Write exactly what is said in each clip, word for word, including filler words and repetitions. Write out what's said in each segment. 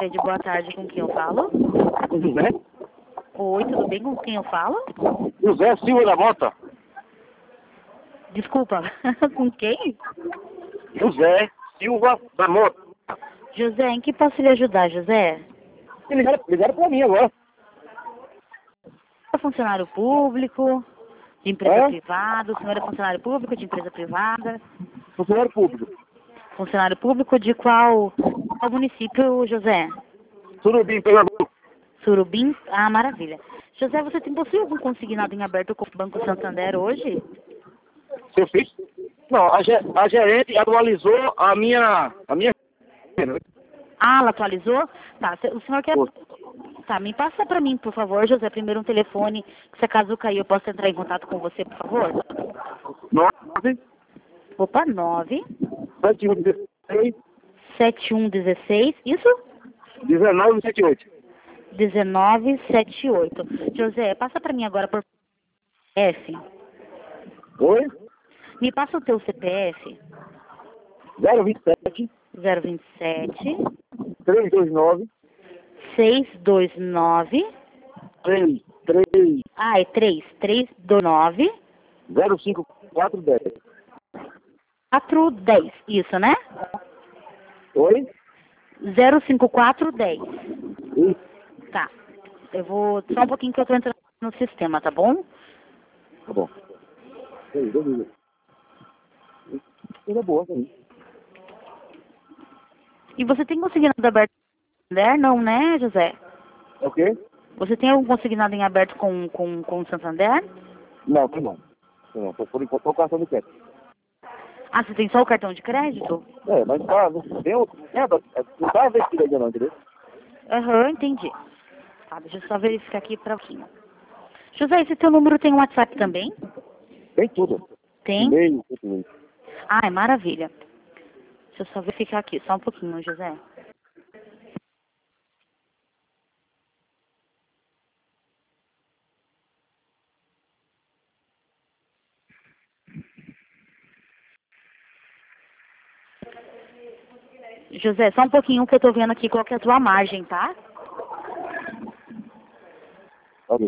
Rede, boa tarde, com quem eu falo? José? Oi, tudo bem, com quem eu falo? José Silva da Mota. Desculpa, com quem? José Silva da Mota. José, em que posso lhe ajudar, José? Ligaram, ligaram pra mim agora. É funcionário público, de empresa É? privada, o senhor é funcionário público de empresa privada? Funcionário público. Funcionário público de qual, qual município, José? Surubim, Pernambuco. Surubim? Ah, maravilha. José, você tem possui algum consignado em aberto com o Banco Santander hoje? Seu filho? Não, a, ge- a gerente atualizou a minha... A minha... Ah, ela atualizou? Tá, se- o senhor quer... Tá, me passa pra mim, por favor, José, primeiro um telefone, que se acaso cair eu posso entrar em contato com você, por favor? nove, Opa, nove, sete um, dezesseis, sete um um seis, isso? dezenove, setenta e oito. dezenove setenta e oito. José, passa pra mim agora por C P F. Oi? Me passa o teu C P F. zero vinte e sete, zero vinte e sete, trezentos e vinte e nove, seiscentos e vinte e nove. três, três, Ah, é três, trezentos e vinte e nove, zero cinco quatro dez. quatro dez, isso, né? Oi? zero cinco quatro dez. Isso. Tá. Eu vou. Só um pouquinho que eu tô entrando no sistema, tá bom? Tá bom. Ei, beleza. Coisa boa também. E você tem consignado aberto com o Santander? Não, né, José? É o quê? Você tem algum consignado em aberto com, com, com o Santander? Não, tem não. Tem não. Por enquanto, só o cartão de crédito. Ah, você tem só o cartão de crédito? É, mas tá, não tem outro. É, não tá vestido ainda não, entendeu? Aham, entendi. Tá, deixa eu só verificar aqui pra pouquinho. José, esse teu número tem um WhatsApp também? Tem tudo. Tem? E-mail, tudo isso. Ah, é maravilha. Deixa eu só verificar aqui, só um pouquinho, José. José, só um pouquinho que eu tô vendo aqui qual que é a tua margem, tá? Ok.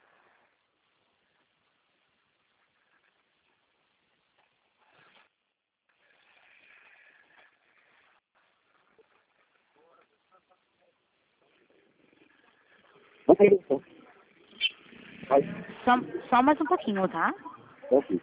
Ok, então. Vai. Só, só mais um pouquinho, tá? Ok.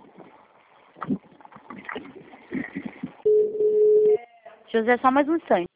José, só mais um instante.